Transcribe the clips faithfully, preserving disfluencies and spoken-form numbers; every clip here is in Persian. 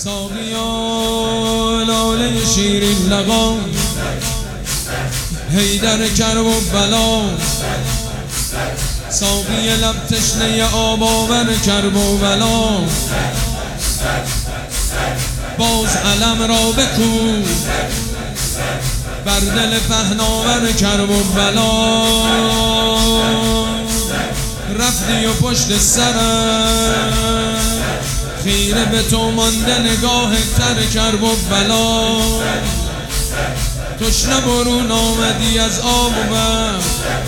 ساقیا لاله شیرین لقا، حیدر کرب و بلا. ساقی لب تشنه آب آور کرب و بلا. باز علم را بکوب بر دل پهناور کرب و بلا. رفتی و پشت سرم خیره به تو مانده نگاه تر کرب و بلا. تشنه برون آمدی از آب و برق،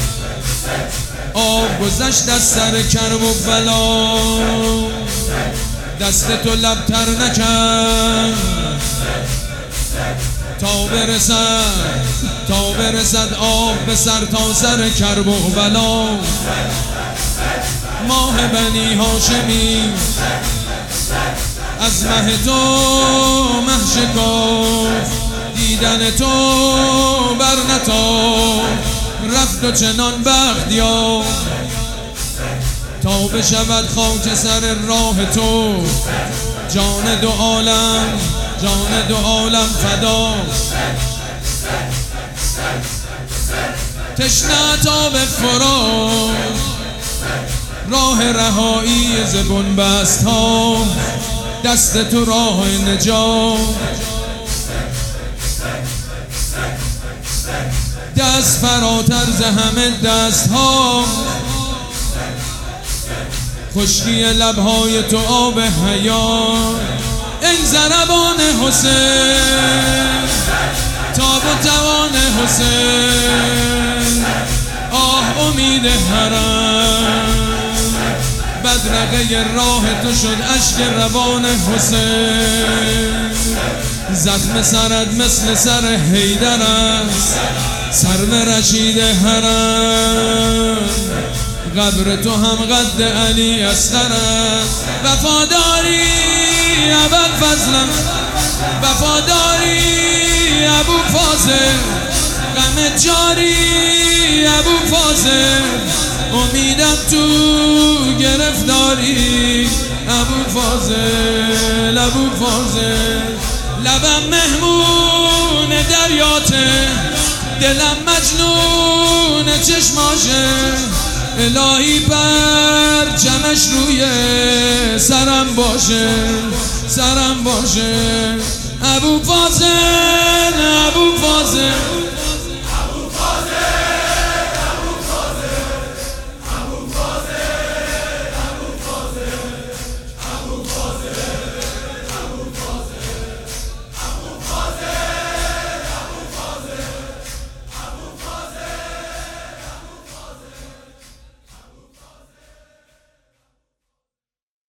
آب گذشت از سر کرب و بلا. دست تو لب تر نکرد تا برسد تا برسد آب به سر تا سر کرب و بلا. ماه بنی هاشمی از مه تو مه شکافت، دیدن تو بر نتافت، رفت و چنان بخت یافت تا بشود خاک سر راه تو. جان دو عالم جان دو عالم فدا. تشنه تا به فرات راه رهایی ز بنبست ها، دست تو راه نجات. دست فراتر ز همه دست ها، خشکی لبهای تو آب حیات. ای ضربان حسین تاب و توان حسین، آه امید حرم. بدرقه راه تو شد اشک روان حسین. زخم سرت مثل سر حیدر است، سر رشید حرم. قبر تو هم قد علی اصغر است. وفاداری ابوالفضل، وفاداری ابوالفاضل، غم جاری ابوالفاضل. امیدم تو گرفتاری ابوالفاضل، ابوالفاضل. لبم مهمون دریاته، دلم مجنون چشماشه. الهی پر جمش روی سرم باشه، سرم باشه. ابوالفاضل، ابوالفاضل.